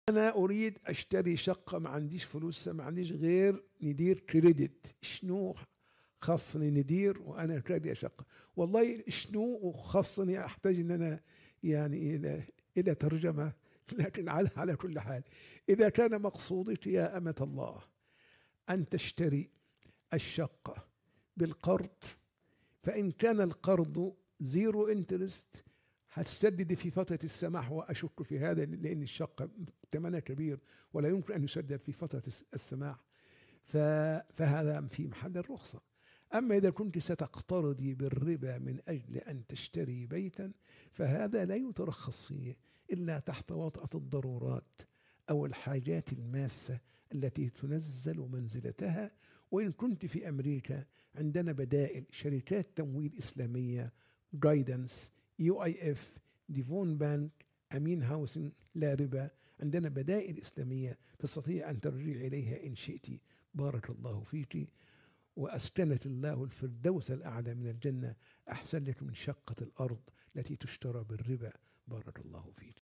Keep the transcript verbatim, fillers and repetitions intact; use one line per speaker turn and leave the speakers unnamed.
أنا أريد أشتري شقة، ما عنديش فلوس، ما عنديش غير ندير كريدت، شنو خاصني ندير وأنا شاري شقة؟ والله شنو خاصني أحتاج أن أنا يعني إلى إلى ترجمة. لكن على على كل حال، إذا كان مقصودك يا أمة الله أن تشتري الشقة بالقرض، فإن كان القرض زيرو انترست هتسدد في فترة السماح، وأشك في هذا لأن الشقة ثمنها كبير ولا يمكن أن يسدد في فترة السماح، ف- فهذا في محل الرخصة. أما إذا كنت ستقترضي بالربا من أجل أن تشتري بيتا، فهذا لا يترخص فيه إلا تحت وطأة الضرورات أو الحاجات الماسة التي تنزل منزلتها. وإن كنت في أمريكا عندنا بدائل، شركات تمويل إسلامية، جايدنس، يو اي اف، ديفون بانك، امين هاوسن، لا ربا. عندنا بدائل اسلاميه تستطيع ان ترجع اليها ان شئت. بارك الله فيك، واسكنك الله الفردوس الاعلى من الجنه، احسن لك من شقه الارض التي تشترى بالربا. بارك الله فيك.